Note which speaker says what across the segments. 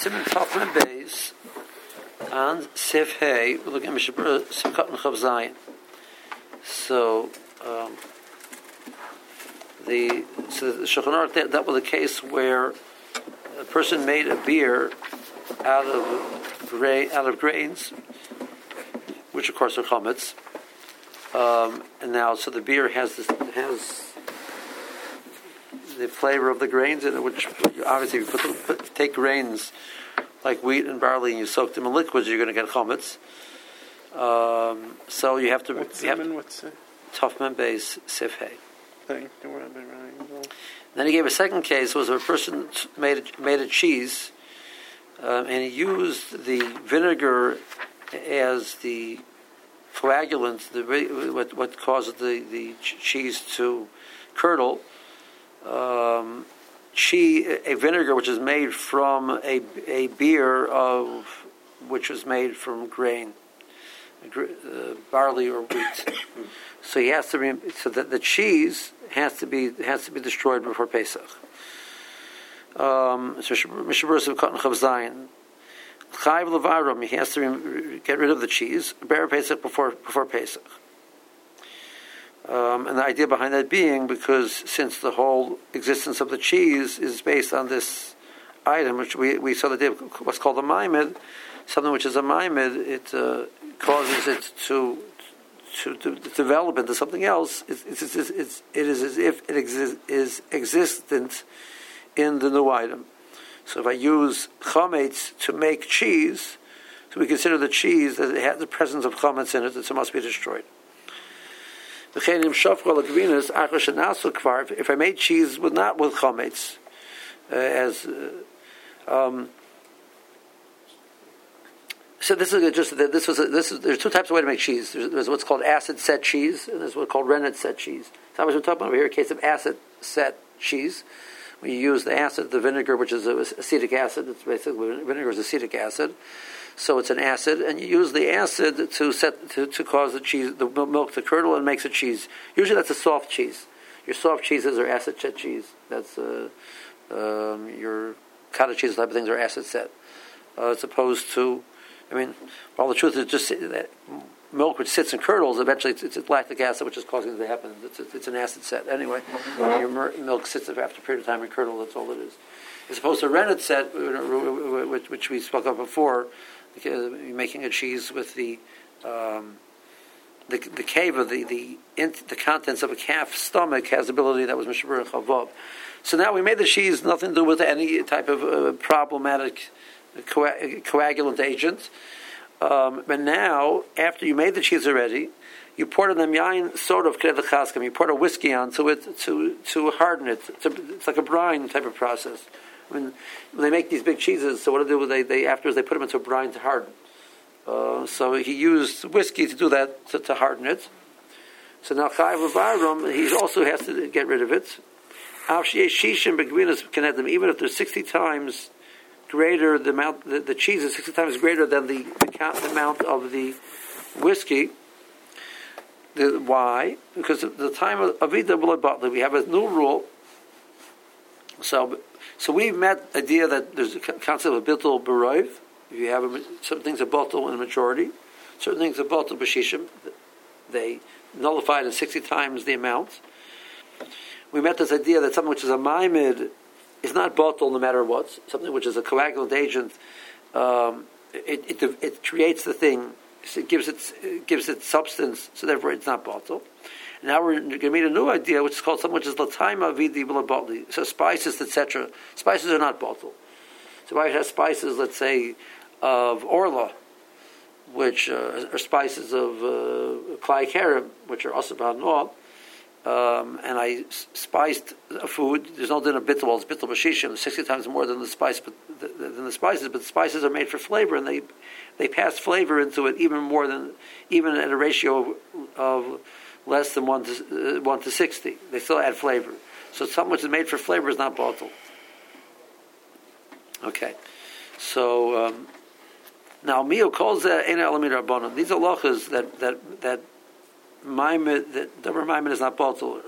Speaker 1: Siman Tafman Beis and Sif Hey. We're looking at Mishabura Simchat and Chav Zayin. So the Shulchan Aruch that was the case where a person made a beer out of grains, which of course are chametz, and now so the beer has the flavor of the grains in it, which obviously if you take grains like wheat and barley and you soak them in liquids, you're going to get chametz. So you have to.
Speaker 2: What's
Speaker 1: Tafman Beis Sif Hey.
Speaker 2: Then
Speaker 1: he gave a second case was where a person made a cheese, and he used the vinegar as the coagulant, what causes the cheese to curdle. A vinegar which is made from a beer which was made from grain, barley or wheat. So he has to so that the cheese has to be destroyed before Pesach. So Mishabura Cotton Chav Zayin. Chayv Levarum, he has to get rid of the cheese ber Pesach before Pesach. And the idea behind that being because since the whole existence of the cheese is based on this item, which we saw the day of what's called a maimed, something which is a maimed, it causes it to develop into something else. It is as if it is existent in the new item. So if I use chametz to make cheese, so we consider the cheese that it has the presence of chametz in it, so it must be destroyed. If I made cheese with chametz, so there's two types of way to make cheese. There's what's called acid set cheese, and there's what's called rennet set cheese. So I was talking about over here a case of acid set cheese. When you use the acid, the vinegar, which is acetic acid, it's basically vinegar is acetic acid, so it's an acid, and you use the acid to cause the cheese, the milk to curdle, and makes a cheese. Usually, that's a soft cheese. Your soft cheeses are acid set cheese. That's your cottage cheese type of things are acid set, as opposed to. All the truth is just that milk which sits and curdles, eventually it's lactic acid which is causing it to happen. It's an acid set. Anyway, your milk sits after a period of time and curdle, that's all it is. As opposed to rennet set, which we spoke of before, making a cheese with the cave of the contents of a calf's stomach has the ability that was Mishabura Chavav. So now we made the cheese nothing to do with any type of problematic coagulant agent. But now, after you made the cheese already, you poured on them yain soda of k'nei l'chaskam. You poured a whiskey onto it to harden it. It's like a brine type of process. When they make these big cheeses, so what do they afterwards they put them into a brine to harden. So he used whiskey to do that to harden it. So now Chayv Levarum, he also has to get rid of it. Even if there's 60 times greater, the cheese is 60 times greater than the amount of the whiskey. Why? Because at the time of Avida B'Loi Batli, we have a new rule. So we've met the idea that there's a concept of Bittul B'Roiv. If you have some things are Bittul in a majority, certain things are Bittul B'Shishim. They nullified in 60 times the amount. We met this idea that something which is a maimed is not bottle no matter what. Something which is a coagulant agent, it creates the thing. It gives it substance. So therefore, it's not bottle. And now we're going to meet a new idea, which is called something which is lataima vidi b'la. So spices, etc. Spices are not bottle. So I have spices, let's say, of orla, which are spices of klai kerem, which are also b'hanol. And I spiced a food. There's no din of bittul. It's bittul b'shishim, 60 times more than the spice, than the spices. But the spices are made for flavor, and they pass flavor into it even at a ratio of less than 1 to 60. They still add flavor. So something which is made for flavor is not bottle. Okay, so now Mio calls that Eina Elamid Rabbanon. These are halachas that Maimed, that Davar Maimed is not bottle,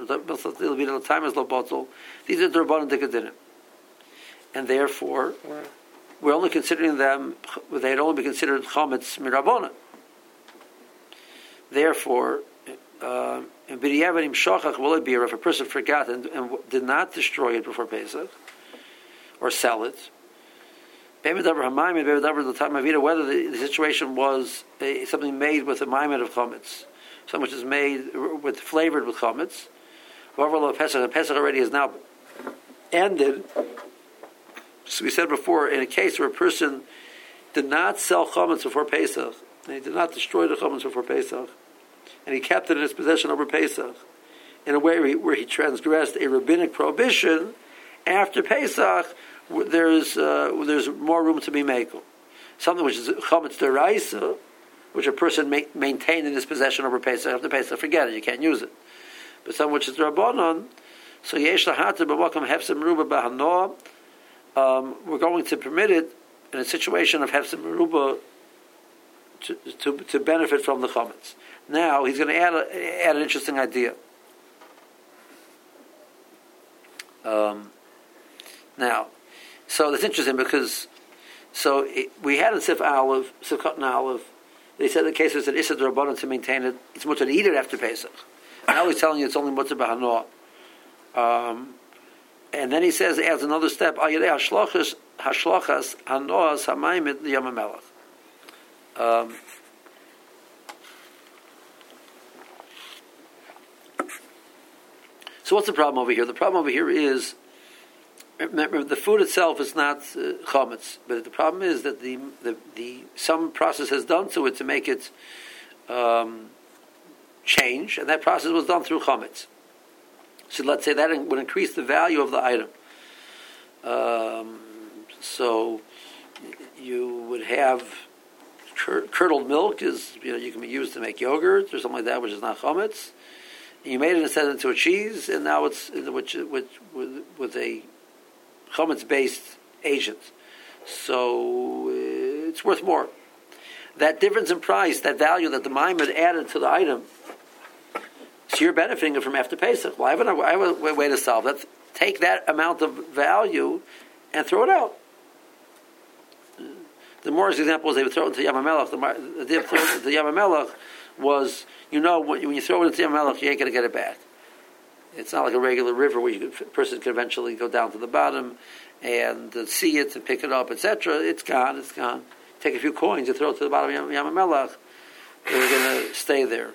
Speaker 1: time is not bottle. These are Rabbanon Dikadinim, and therefore we're only considering them, they'd only be considered chametz mirabona. Therefore, if a person forgot and did not destroy it before Pesach, or sell it, whether the situation was something made with a maimed of chametz, something which is made flavored with chametz, however, Pesach already is now ended. So we said before, in a case where a person did not sell chametz before Pesach, and he did not destroy the chametz before Pesach, and he kept it in his possession over Pesach, in a way where he transgressed a rabbinic prohibition, after Pesach, there's more room to be makel. Something which is chametz deraisa, which a person maintained in his possession over Pesach, after Pesach, forget it, you can't use it. But something which is rabbanon, so yesh lahata b'makom hefsem meruba b'hanoah, we're going to permit it in a situation of hefsem meruba to benefit from the chametz. Now he's going to add an interesting idea. Now, so that's interesting because we had in Sif Aleph, Sif Cotton Aleph, they said in the case where it said Issa D'Rabbanan to maintain it, it's mutter to eat it after Pesach. Now he's telling you it's only mutter b'hanoah. And then he says, adds another step, Ayirei hashlochas hanoas hamayimit liyam hamelech. So what's the problem over here? The problem over here is, remember, the food itself is not chametz, but the problem is that the some process has done to it to make it change, and that process was done through chametz. So let's say that would increase the value of the item. So you would have curdled milk you can be used to make yogurt or something like that, which is not chametz. You made it and set it into a cheese, and now it's with a chametz-based agent. So it's worth more. That difference in price, that value that the maimed added to the item, so you're benefiting from after Pesach. Well, I have a way to solve that. Take that amount of value and throw it out. The Morris example was they would throw it into Yam HaMelech. The Yam HaMelech was, when you throw it into Yam HaMelech, you ain't going to get it back. It's not like a regular river where a person can eventually go down to the bottom and see it and pick it up, etc. It's gone. Take a few coins, you throw it to the bottom of Yam HaMelech, they're going to stay there.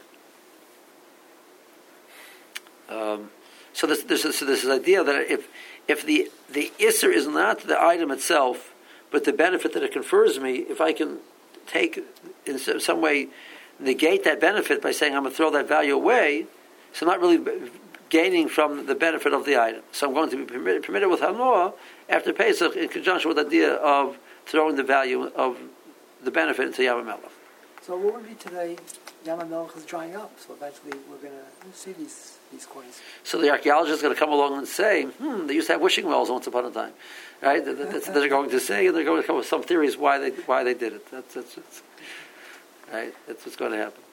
Speaker 1: So there's this idea that if the Isser is not the item itself, but the benefit that it confers me, if I can take, in some way, negate that benefit by saying I'm going to throw that value away, so I'm not really gaining from the benefit of the item. So I'm going to be permitted with Hanoah after Pesach in conjunction with the idea of throwing the value of the benefit into Yam HaMelech.
Speaker 2: So what would be today? Yam HaMelech is drying up, so eventually we're going to see these coins.
Speaker 1: So the archaeologist is going to come along and say, they used to have wishing wells once upon a time, right? That's what they're going to say, and they're going to come with some theories why they did it. That's right. That's what's going to happen.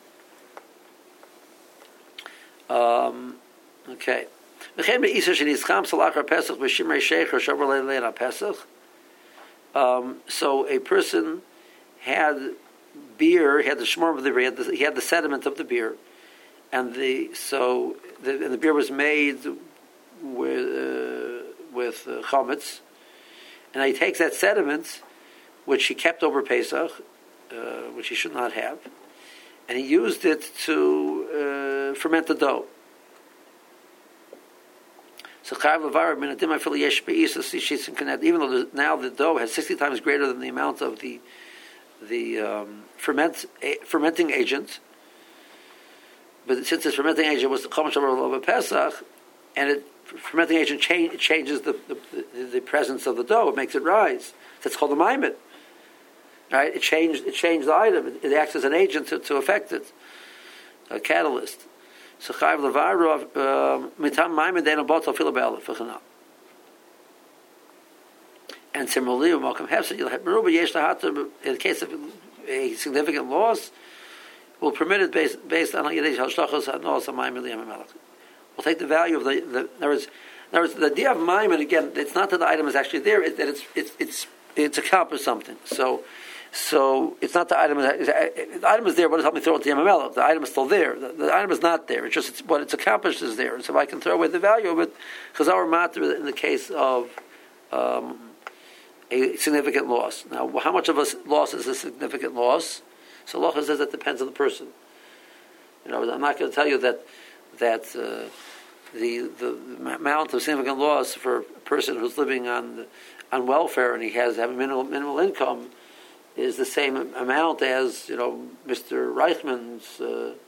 Speaker 1: Okay. So a person had beer, he had the shmor of the beer, he had the sediment of the beer, and the beer was made with chametz, and he takes that sediment, which he kept over Pesach, which he should not have, and he used it to ferment the dough. So even though now the dough has 60 times greater than the amount of the fermenting agent, but since this fermenting agent was the Chomesh of Pesach, and fermenting agent changes the presence of the dough, it makes it rise. That's called the maimed. Right? It changed the item. It acts as an agent to affect it, a catalyst. So chayv levarov mitam maimed deno botol filo be'alef v'chanal. And similarly, in the case of a significant loss, we'll permit it based on we'll take the value of the in other words, the idea of maimed, again, it's not that the item is actually there; it's it's accomplished something. So it's not the item. The item is there. What does help me throw it to Yamamela? The item is still there. The item is not there. It's just what it's accomplished is there. So if I can throw away the value of it, because our matter in the case of a significant loss. Now, how much of a loss is a significant loss? So Allah says that depends on the person. I'm not going to tell you that the amount of significant loss for a person who's living on welfare and he has a minimal income is the same amount as Mr. Reichman's.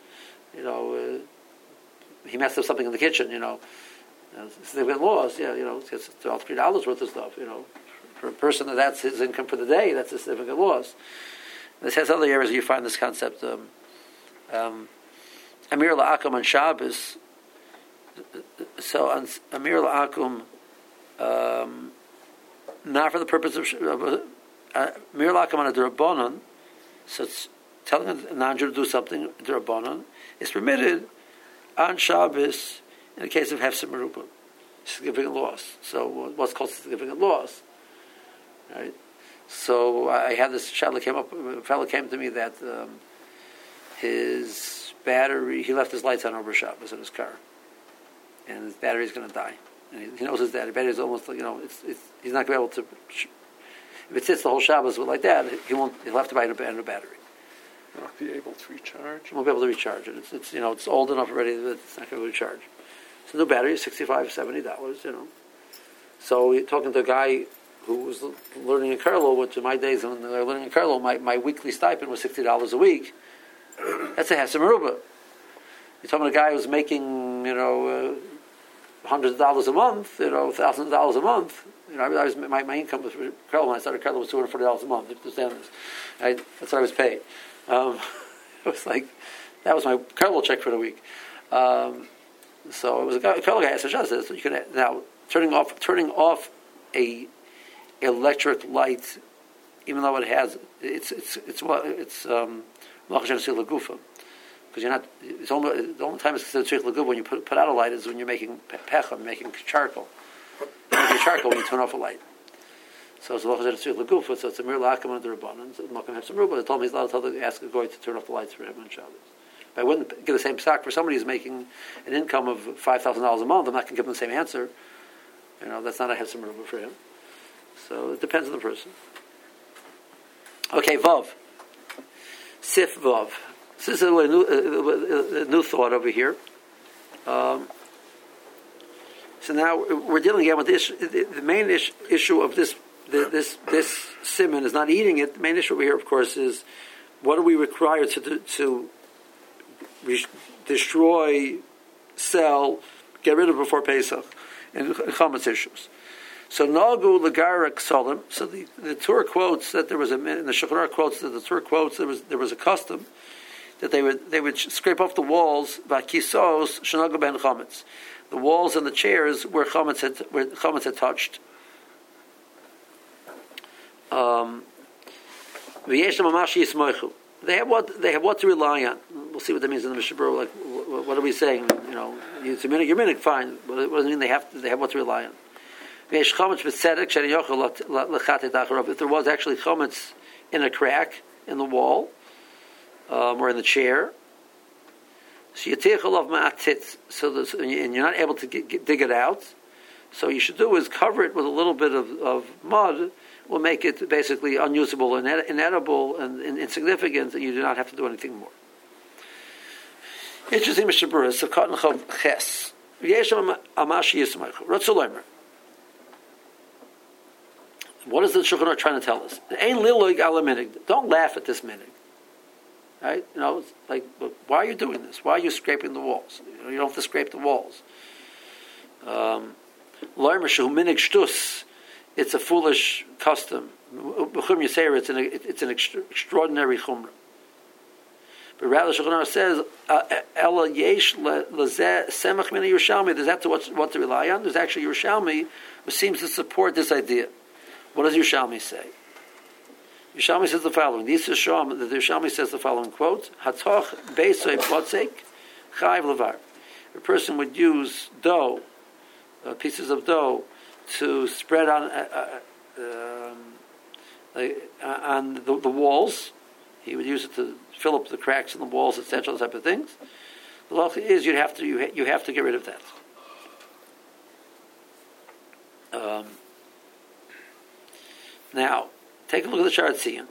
Speaker 1: He messed up something in the kitchen. Significant loss. It's $3 worth of stuff. For a person that's his income for the day, that's a significant loss. This has other areas where you find this concept. Amir la'akum on Shabbos. So on Amir la'akum, not for the purpose of Amir la'akum on a D'Rabbanan, so it's telling a non-Jew to do something, D'Rabbanan, is permitted on Shabbos in the case of Hefsem Merubah, significant loss. So what's called significant loss? Right? So I had this a fellow came to me that his battery, he left his lights on over Shabbos in his car, and his battery is going to die. And he knows his battery is almost he's not going to be able to. If it sits the whole Shabbos like that, he'll have to buy a battery.
Speaker 3: Will not be able to recharge.
Speaker 1: He won't be able to recharge it. It's old enough already that it's not going to recharge. So new battery is $65, $70. So we're talking to a guy who was learning in Carlo, which in my days when they were learning in Carlo, my weekly stipend was $60 a week. That's a Hefsem Merubah. You're talking to a guy who's making, hundreds of dollars a month, thousands of dollars a month. My income was for Carlo when I started Carlo was $240 a month. You understand this? That's what I was paid. It was like that was my Carlo check for the week. So it was a Carlo guy. I said, so you can now turning off a electric light, even though it has it's because you're not. The only time it's considered tzrich l'gufa when you put out a light is when you're making pechem, making charcoal. Making charcoal when you turn off a light. So it's tzrich l'gufa. So it's a mir la'akum under Rabbanan. So Malcolm Hefsem Merubah. They told me he's allowed to ask a goy to turn off the lights for him on Shabbos. But I wouldn't give the same stock for somebody who's making an income of $5,000 a month. I'm not going to give them the same answer. That's not a Hefsem Merubah for him. So it depends on the person. Okay, Vav. Sif Vav. So this is a new thought over here. So now we're dealing again with the main issue of this simon is not eating it. The main issue over here, of course, is what are we required to destroy, sell, get rid of before Pesach, and chametz issues. So Nagu Lagarak Solim. So the Torah quotes that there was in the Shulchan Aruch quotes that the Torah quotes there was a custom that they would scrape off the walls vakisos shenagu ben chametz, the walls and the chairs where chametz had touched. They have what to rely on. We'll see what that means in the Mishnah Berurah. Like, what are we saying? It's a minute, you're minute, fine. What does it mean? They have what to rely on. If there was actually chametz in a crack in the wall or in the chair, so and you're not able to dig it out, so what you should do is cover it with a little bit of mud. Will make it basically unusable and inedible and insignificant, and you do not have to do anything more. Interesting, Mishnah Berurah. So Katan Chav Ches. Yesham Amashi Yismach. Ratzulamer. What is the Shulchan Aruch trying to tell us? Ein liloig ala minig. Don't laugh at this minig. Right? It's like, why are you doing this? Why are you scraping the walls? You don't have to scrape the walls. Loimer shehu minig shtus. It's a foolish custom. It's an extraordinary chumrah. But rather, Shulchan Aruch says, "Ela yesh lezeh semach min Yerushalmi." There's that what to rely on. There's actually Yerushalmi who seems to support this idea. What does Yerushalmi say? Yerushalmi says the following. The Yerushalmi says the following quote: "Hatoch beisoy potzek chayv levar." A person would use dough, pieces of dough, to spread on on the walls. He would use it to fill up the cracks in the walls, etc., those type of things. The law is you have to get rid of that. Now, take a look at the Sharatzian.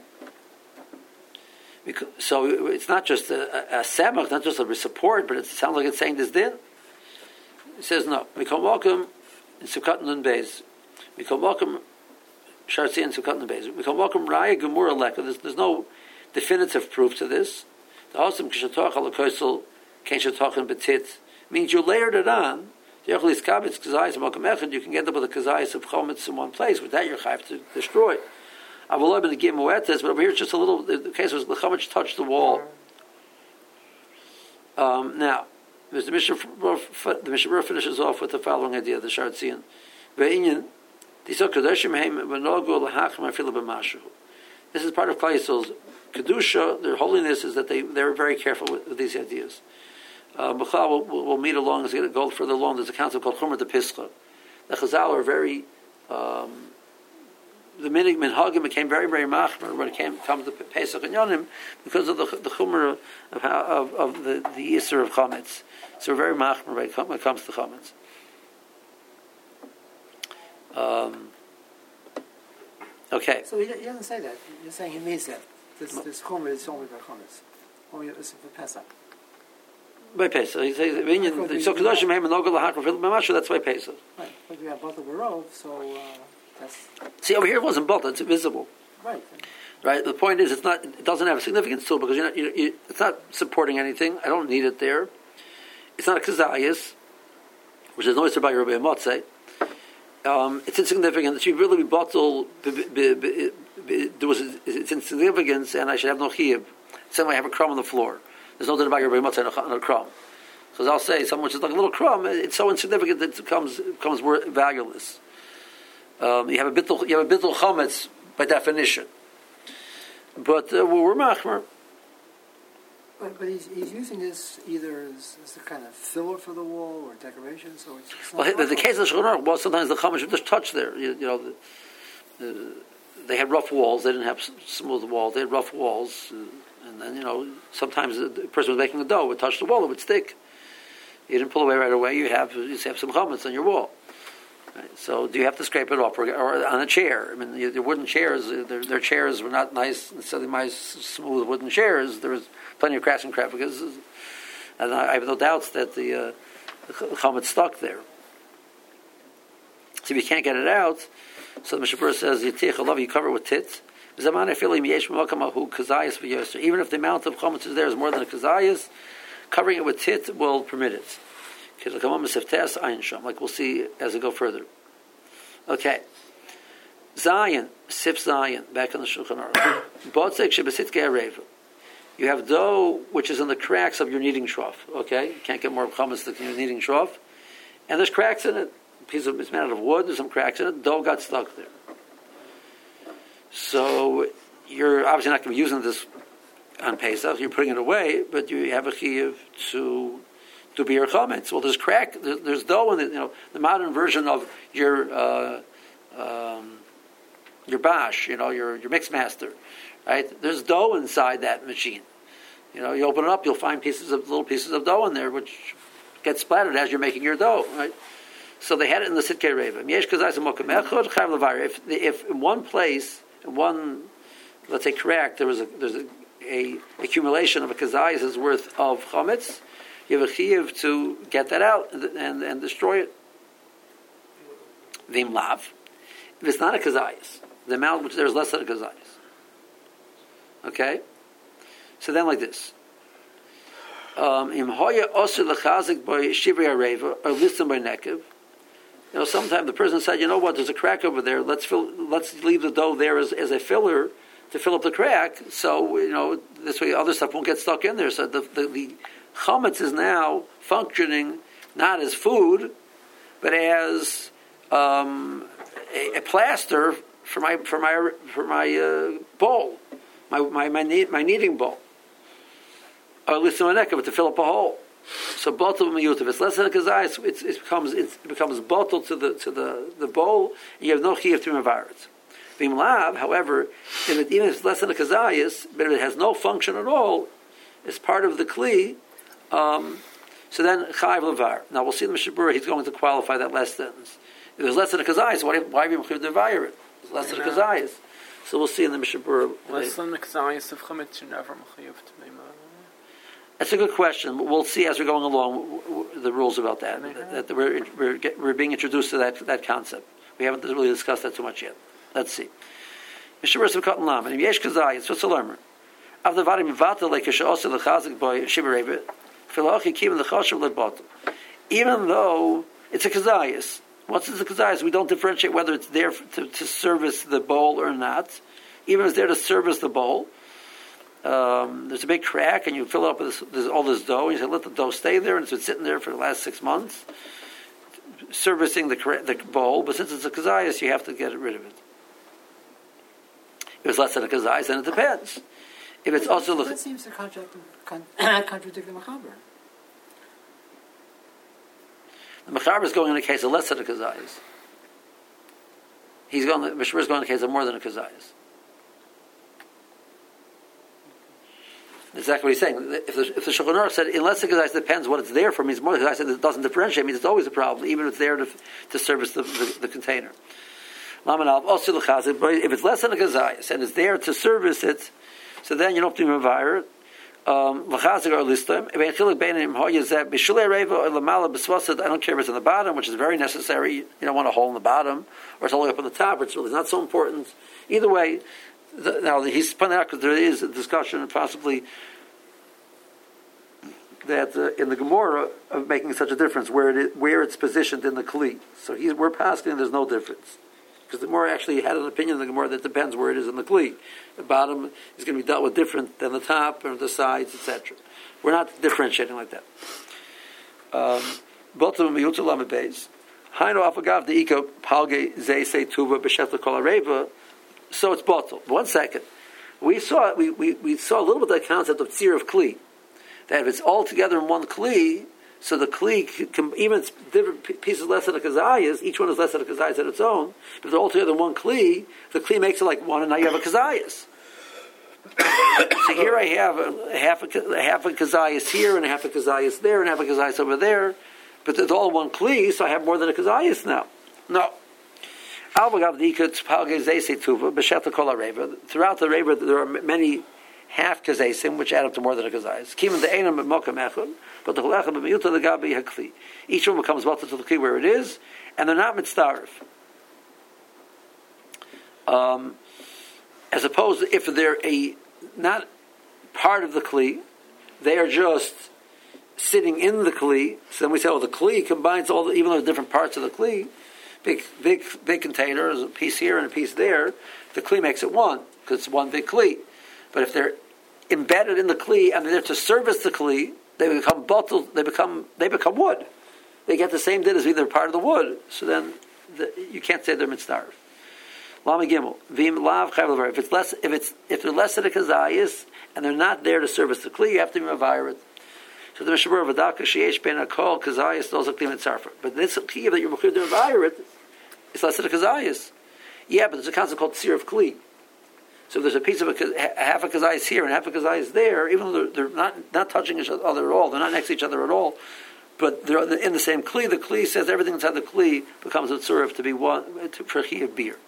Speaker 1: So it's not just a samach, not just a support, but it sounds like it's saying this din. It says no. We can welcome in Sukkot and Beis. We can welcome Sharatzian and Sukkot and Beis. We can welcome Raya Gemura Leka. There's no definitive proof to this. The Osam Kishatach Alakoisel Keshatach Betit means you layered it on. You can end up with a kazayis of chometz in one place. With that, you're chayav to destroy. I will open the give muetes, but over here it's just a little. The case was the chometz touched the wall. Now, the Mishnah finishes off with the following idea: the Sharatzian. This is part of Klal Yisrael's kedusha. Their holiness is that they're very careful with these ideas. B'chal will meet along as we go further along. There's a concept called Chumra de Pischa. The Chazal are very. The minhagim became very, very machmer when it comes to Pesach and Yonim because of the Chumra of the Yisr of Chametz. So we're very machmer when it comes to Chametz. Okay.
Speaker 2: So he doesn't say that. You're saying he means that this Chumra is only by Chametz, only it's for Pesach.
Speaker 1: By Pesach, he says so Kedoshim Heim and Ogel Lahakar Fil B'Mashu. That's by Pesach.
Speaker 2: Right, but we have both of Barov, so that's.
Speaker 1: See over here, it wasn't both; it's visible.
Speaker 2: Right.
Speaker 1: Right. The point is, it doesn't have a significance to it because it's not supporting anything. I don't need it there. It's not a kazayis, which is noised by Rabbi Motzei. It's insignificant. It should really be bottled. There was its insignificance, and I should have no chiyuv. Same way I have a crumb on the floor. There's no doubt about Rabbi Motzei on a crumb. So I'll say something which is like a little crumb. It's so insignificant that it becomes valueless. You have a bittul chometz by definition. But we're machmer.
Speaker 2: But he's using this either as a kind of filler for the wall or decoration. So it's
Speaker 1: not the case of Shulchan Aruch was sometimes the chametz would just touch there. They had rough walls. They didn't have smooth walls. They had rough walls. And then, sometimes the person was making the dough would touch the wall, it would stick. You didn't pull away right away, you have some chametz on your wall. Right? So do you have to scrape it off or on a chair? I mean, the wooden chairs, their chairs were not nice, necessarily nice, smooth wooden chairs. There was plenty of cracks and crevices. And I have no doubts that the chametz stuck there. So if you can't get it out, so the Mishnah says, you cover it with tit. Even if the amount of chametz is there is more than a kazayas, covering it with tit will permit it. Like we'll see as we go further. Okay. Zayin, sif zayin, back on the Shulchan Aruch. You have dough which is in the cracks of your kneading trough. Okay? You can't get more chametz than your kneading trough. And there's cracks in it. It's made out of wood, there's some cracks in it. Dough got stuck there. So you're obviously not going to be using this on Pesach. You're putting it away, but you have a chiyuv to be your chametz. Well, there's there's dough in it. The modern version of your bash, your mix master, right? There's dough inside that machine. You open it up, you'll find little pieces of dough in there, which get splattered as you're making your dough, right? So they had it in the sitkei reva. If in one place, let's say crack, there's a accumulation of a kazayas' worth of chametz, you have a chiyuv to get that out and destroy it. Vim lav. If it's not a kazayas, the amount which there's less than a kazayas. Okay? So then like this. Im hoya osir lechazik by shivrei areva or listim by nekev. Sometimes the person said, what, there's a crack over there. Let's leave the dough there as a filler to fill up the crack. So, this way other stuff won't get stuck in there. So the chametz is now functioning not as food, but as a plaster for my bowl, my kneading bowl. Or to fill up a hole. So bottle of miyut. If it's less than a kazayis, it becomes bottled to the bowl, and you have no chiyuv to mevaret. V'imlav, however, even if it's less than a kazayas, but if it has no function at all, it's part of the kli. So then chayiv levar. Now we'll see in the Mishnah Berurah he's going to qualify that last sentence. If it's less than a kazayas, why are you mechuyev devayir it? It's less than a kazayas. So we'll see in the Mishnah Berurah.
Speaker 3: Less than a kazayas of chametz, you're never mechuyev to be mad.
Speaker 1: That's a good question. We'll see as we're going along the rules about that. That we're being introduced to that concept. We haven't really discussed that too much yet. Let's see. Mishnah Berurah of Katan Lam and Yesh Kazayas. What's the learner? Of the varim vata like also the chazik boy shiberevit. Philochi kim the chashav lebot. Even though it's a kazayas. What's the kazayas? We don't differentiate whether it's there to service the bowl or not. Even if it's there to service the bowl. There's a big crack, and you fill up with all this dough. And you say, let the dough stay there, and it's been sitting there for the last 6 months, servicing the bowl. But since it's a kazayas, you have to get rid of it. If it's less than a kazayas, then it depends. If it's also
Speaker 2: that seems to contradict the mechaber.
Speaker 1: The mechaber is going in a case of less than a kazayas. The Mishnah is going in a case of more than a kazayas. Exactly what he's saying. If the Shulchan Aruch said, unless the kazayas depends what it's there for, means more. The kazayas said it doesn't differentiate, means it's always a problem, even if it's there to service the container. If it's less than a kazayas and it's there to service it, so then you don't have to mevire it. I don't care if it's on the bottom, which is very necessary. You don't want a hole in the bottom, or it's all the way up on the top, which is really not so important. Either way, now he's pointing out because there is a discussion possibly that in the Gemara of making such a difference where it's positioned in the Kli. So we're passing there's no difference. Because the Gemara actually had an opinion in the Gemara that depends where it is in the Kli. The bottom is going to be dealt with different than the top or the sides, etc. We're not differentiating like that. Both of them miyutza lamed beis. Hainu afagav deika palge zay say tuva b'shetla kol areva. So it's bottle. 1 second. We saw a little bit of that concept of tzir of Kli. That if it's all together in one Kli, so the Kli, even it's different pieces less than a kazayas, each one is less than a kazayas on its own, but they're all together in one Kli, the Kli makes it like one, and now you have a kazayas. So here I have a half a kazayas here, and a half a kazayas there, and half a kazayas over there, but it's all one Kli, so I have more than a kazayas now. No. Throughout the Reva, there are many half kazesim, which add up to more than a kazayas. But the gabi hakli. Each one becomes bottle to the kli where it is, and they're not mitzdarif. As opposed to if they're not part of the kli, they are just sitting in the kli. So then we say, the kli combines even though different parts of the kli. Big container, there's a piece here and a piece there. The kli makes it one because it's one big kli. But if they're embedded in the kli and they're there to service the kli, they become bottled. They become wood. They get the same din as either part of the wood. So then you can't say they're mitzdarif. Lama gimel v'im lav chayv levar. If they're less than a kazayis and they're not there to service the kli, you have to be mavayir it. So the Mishnah Berurah v'daka sheyesh ben akol kazayis those are kli mitzarfa. But this kli that you're mechuyev to mavayir it, it's less than a kazayis. Yeah, but there's a concept called tzir of kli. So if there's a piece of half a kazayis here and half a kazayis there, even though they're not touching each other at all, they're not next to each other at all, but they're in the same kli. The kli says everything inside the kli becomes a tzurif to be one for chi of beer.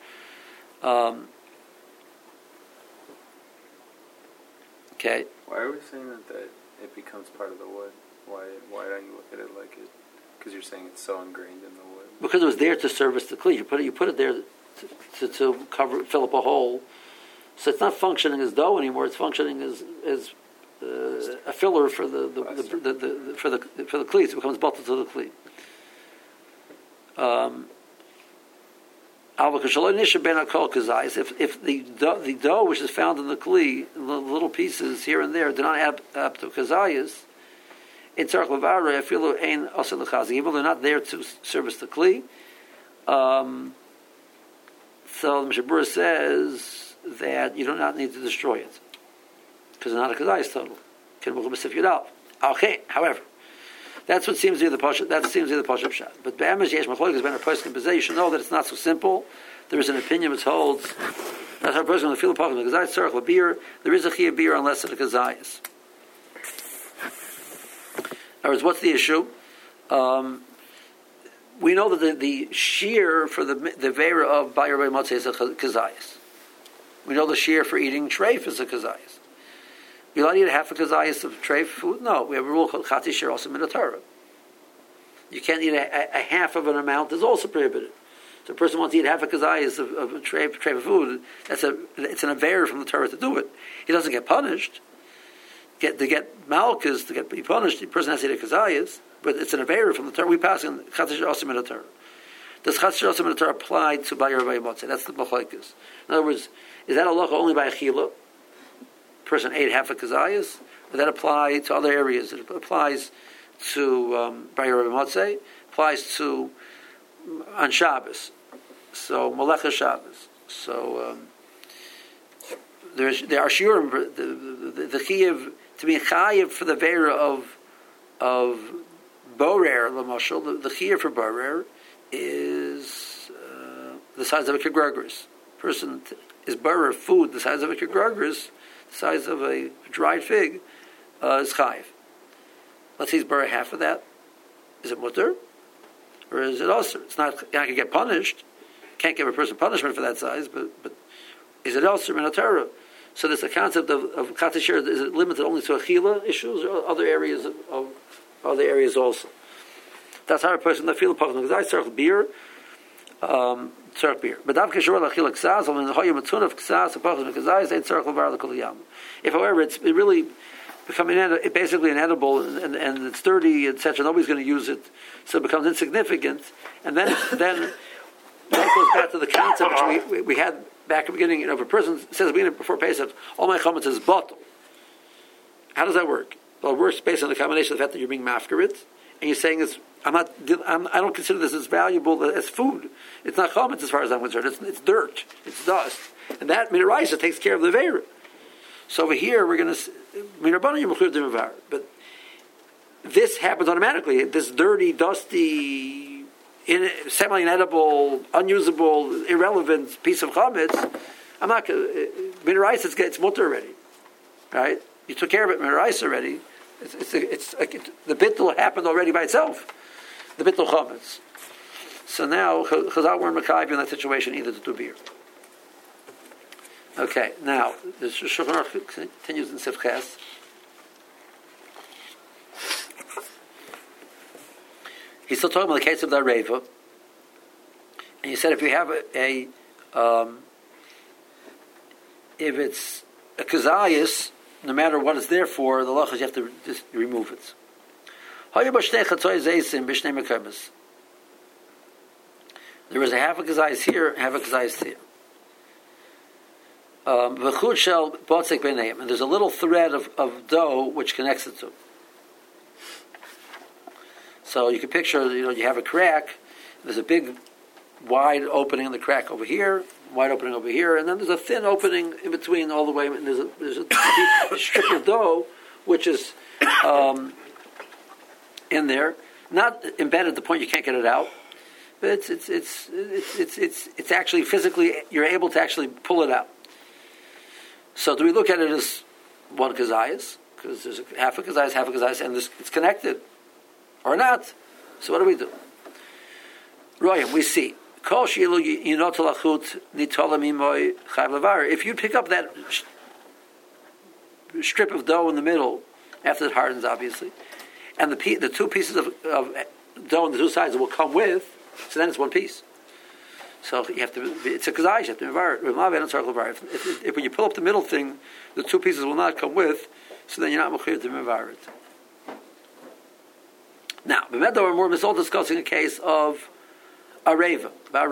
Speaker 1: Okay.
Speaker 4: Why are we saying that it becomes part of the wood? Why don't you look at it like it? Because you're saying it's so ingrained in the wood.
Speaker 1: Because it was there to service the kli. You put it there to fill up a hole. So it's not functioning as dough anymore. It's functioning as a filler for the kli. So it becomes bottled to the kli. If the dough which is found in the kli, the little pieces here and there, do not add up to kazayas, in tzarech levara, afilu ein asel lechazi. Even though they're not there to service the kli, so the Mishnah Berurah says that you do not need to destroy it because it's not a kazayas total. Okay, however, that's what seems to be the pashup. That seems to be the pashup shot. But be'emes yesh machlokas ben a poskim b'zeh. You should know that it's not so simple. there is an opinion which holds that's how a person will feel a pocket of kazayis tzarech l'beer. There is a chiyuv beer unless it's a kazayis. In other words, what's the issue? We know that the shear for the vera of Bayar Bay Motzei is a kazayis. We know the shear for eating treif is a kazayis. We allowed to eat half a kazayis of treif food? No, we have a rule called chati shear also minatara. You can't eat a half of an amount is also prohibited. So a person wants to eat half a kazayis of a treif of food. It's an avera from the Torah to do it. He doesn't get punished. To get malchus, to be punished, the person has to eat a kazayis, but it's an avera from the Torah. We pass in chati shear also minatara. Does chati shear also minatara apply to Bayar Bay Motzei? That's the machlokes. In other words, is that halacha only by achila? Person ate half a kazayas, but that apply to other areas. It applies to Bayar Bay Motzei, applies to on Shabbos, so Malecha Shabbos. So there are shiurim the chiyuv to be chayiv for the vera of borer l'mashal. The chiyuv for borer is the size of a kegregris. Person is borer food the size of a kegregris, the size of a dried fig, is chayiv. Let's say he's borer half of that. Is it mutter? Or is it also? It's not. You're not going to get punished. Can't give a person punishment for that size, but is it also in a Torah? So there's a concept of chati shear. Is it limited only to achila issues or other areas of other areas also? That's how a person that feel pocket because I tzarech beer, tzarech beer. But davke shor lachila ksaz, and the hoyim matun of ksaz, pocket because I say tzarech levar lekol yam. If however it really becoming basically inedible and it's dirty, etc. Nobody's going to use it, so it becomes insignificant. And then that goes back to the concept which we had back at the beginning. If a person says before Pesach, all my chametz is bottle. How does that work? Well, it works based on the combination of the fact that you're being mafkarit, and you're saying I don't consider this as valuable as food. It's not chametz as far as I'm concerned. It's dirt. It's dust, and that minaraisa takes care of the veira. So over here we're going to but this happens automatically. This dirty, dusty, semi-inedible, unusable, irrelevant piece of chametz, I'm not going to... Minaraisa, it's mutter already. Right? You took care of it, Minaraisa already. The bittul happened already by itself. The bittul chametz. So now, Chazal weren't makayv in that situation either to do beer. Okay, now, the Shulchan Aruch continues in Sif Ches. He's still talking about the case of the Areva. And he said if you have if it's a kazayas, no matter what it's there for, the lachas you have to just remove it. There is a half a kazayas here, half a kazayas here. And there's a little thread of dough which connects the two. So you can picture, you have a crack. There's a big, wide opening in the crack over here, wide opening over here, and then there's a thin opening in between all the way. And there's a strip of dough which is in there, not embedded at the point you can't get it out, but it's actually physically you're able to actually pull it out. So do we look at it as one kazayas? Because there's half a kazayas, and it's connected. Or not. So what do we do? Royam, we see. If you pick up that strip of dough in the middle, after it hardens, obviously, and the two pieces of dough on the two sides will come with, so then it's one piece. So you have to. It's a kazayis. You have to mevar it. If when you pull up the middle thing, the two pieces will not come with, so then you're not mechuyev to mevar it. Now, B'medah we're more discussing a case of Areva.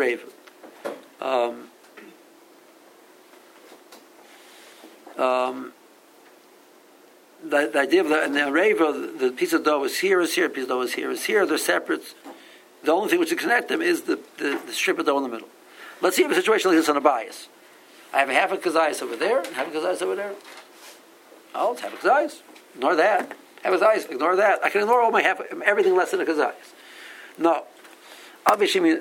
Speaker 1: The idea of the Areva, the piece of dough is here, a piece of dough is here. They're separate. The only thing which can connect them is the strip of dough in the middle. Let's see if a situation like this on a bias. I have a half a kazayas over there, and half a kazayas over there. Oh, it's half a kazayas. Ignore that. Have a kazayas. Ignore that. I can ignore everything less than a kazayas. No. Obviously,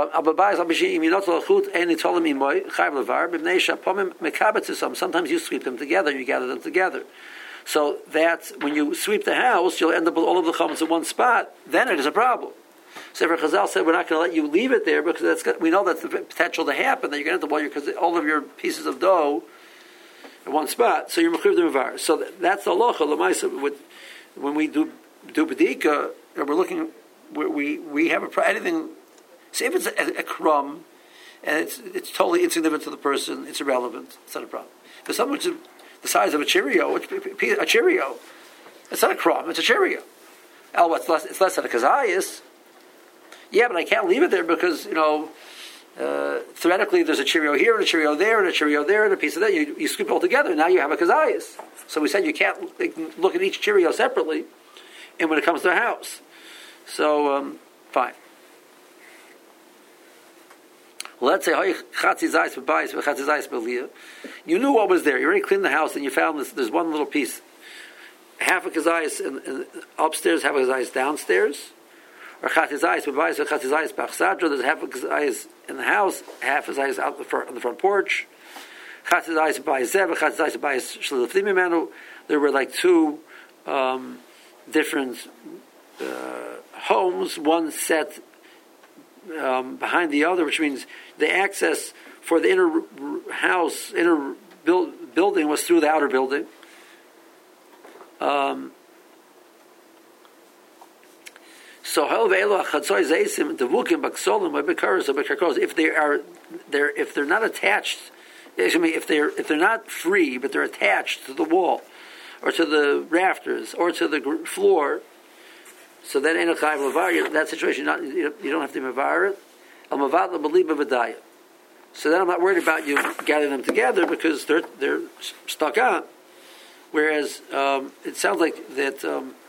Speaker 1: sometimes you sweep them together, you gather them together. So that's when you sweep the house, you'll end up with all of the chametz in one spot. Then it is a problem. So Chazal said, we're not going to let you leave it there because we know that's the potential to happen, that you're going to end up with all of your pieces of dough in one spot. So you're mechuyev the mevar. So that's the halacha. When we do bedika, we're looking. We have anything. See, if it's a crumb and it's totally insignificant to the person, it's irrelevant. It's not a problem. If there's something which is the size of a Cheerio, it's not a crumb. It's a Cheerio. It's less than a kazayas. Yeah, but I can't leave it there because theoretically there's a Cheerio here and a Cheerio there and a Cheerio there and a piece of that. You scoop it all together. Now you have a kazayas. So we said you can't look at each Cheerio separately, and when it comes to a house. So, fine. Well, let's say you knew what was there. You already cleaned the house, and you found there's one little piece, half a kazayas upstairs, half a kazayas downstairs, or chatizayis b'bayis, or chatizayis b'achsadra. There's half a kazayas in the house, half a kazayas out on the front porch. Chatizayis b'bayis zev, chatizayis b'bayis shlilafim imanu. There were like two different homes, one set behind the other, which means the access for the inner house, building was through the outer building. So if they're not attached, if they're not free, but they're attached to the wall, or to the rafters, or to the floor, so that ain't a chayav levar. That situation, you don't have to mevar it. Al mavad lebeliba v'daya. So then I'm not worried about you gathering them together because they're stuck on. Whereas it sounds like that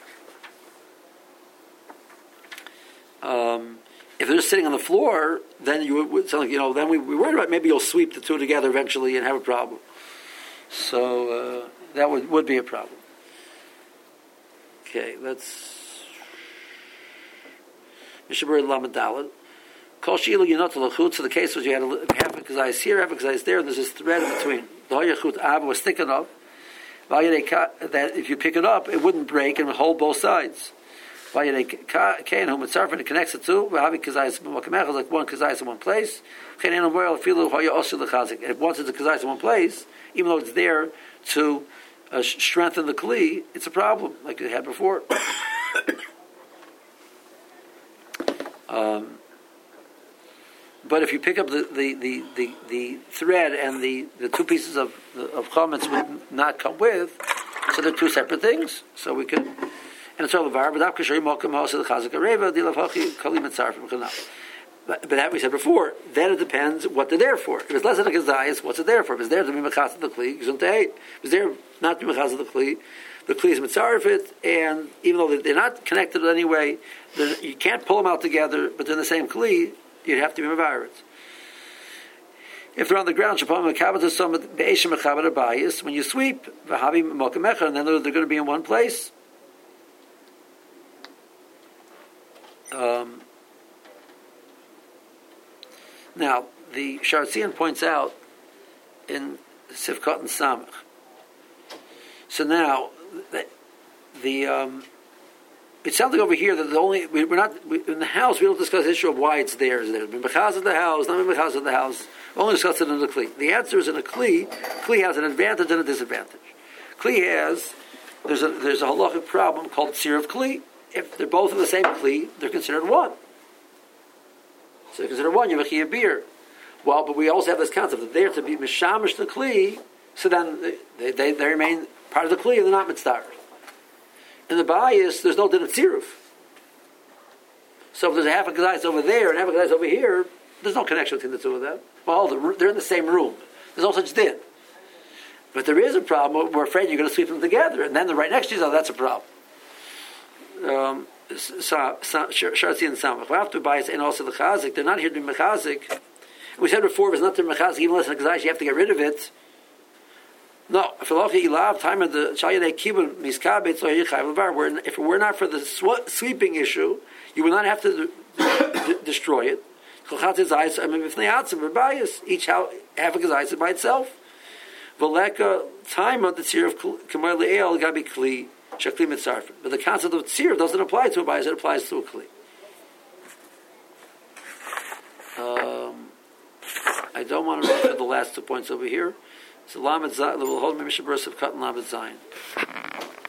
Speaker 1: if they're just sitting on the floor, then you would sound like then we worried about maybe you'll sweep the two together eventually and have a problem. So that would be a problem. Okay, let's. Mishabur Lamadalad. Kol Shilu Yonot. So the case was you had half a kazayis here, half a kazayis there, and there's this thread in between. The Hoyachut Ab was thick enough that if you pick it up, it wouldn't break and would hold both sides. It connects the two. Like one kazayis in one place. If once it's a kazayis in one place, even though it's there to strengthen the kli, it's a problem, like it had before. But if you pick up the thread and the two pieces of chametz would not come with, so they're two separate things. So we could, and it's all levar. But that we said before. Then it depends what they're there for. If it's less than a kazayis, what's it there for? If it's there to be mechaz of the kli, if it's there not to be mechaz of the kli is mitzarefit, and even though they're not connected in any way, you can't pull them out together, but they're in the same kli, you'd have to be mevaret. If they're on the ground, when you sweep, and then they're going to be in one place. Now, the Sharatzian points out in Sifkat and Samach. So now, it sounds like over here that we're not in the house. We don't discuss the issue of why it's there. Is there b'mechaz of the house? Not b'mechaz of the house. We only discuss it in the kli. The answer is in a kli. Kli has an advantage and a disadvantage. Kli there's a halachic problem called tzir of kli. If they're both in the same kli, they're considered one. So they're considered one. You have a beer. Well, but we also have this concept that they're to be mishamish the kli. So then they remain part of the kli and they're not mitzvah. In the bias, there's no din of tziruf. So if there's a half a kazayis over there and half a kazayis over here, there's no connection between the two of them. Well, they're in the same room. There's no such din. But there is a problem. We're afraid you're going to sweep them together, and then they're right next to each other. That's a problem. Shartzi and Samach. After bias and also the chazik, they're not here to be mechazik. We said before, if it's not to be mechazik, even less than a kazayis, you have to get rid of it. No, if it were not for the sweeping issue, you would not have to destroy it. Each half a gazayis by itself. Veleka time of the tzir of Kamar Le'el Gabi Kli Shakli Mitzarfin. But the concept of tzir doesn't apply to a bias, it applies to a Kli. I don't want to run through the last 2 points over here. So Lamed Zayin, we'll hold Mishnah Berurah of Cut and Lamed Zayin.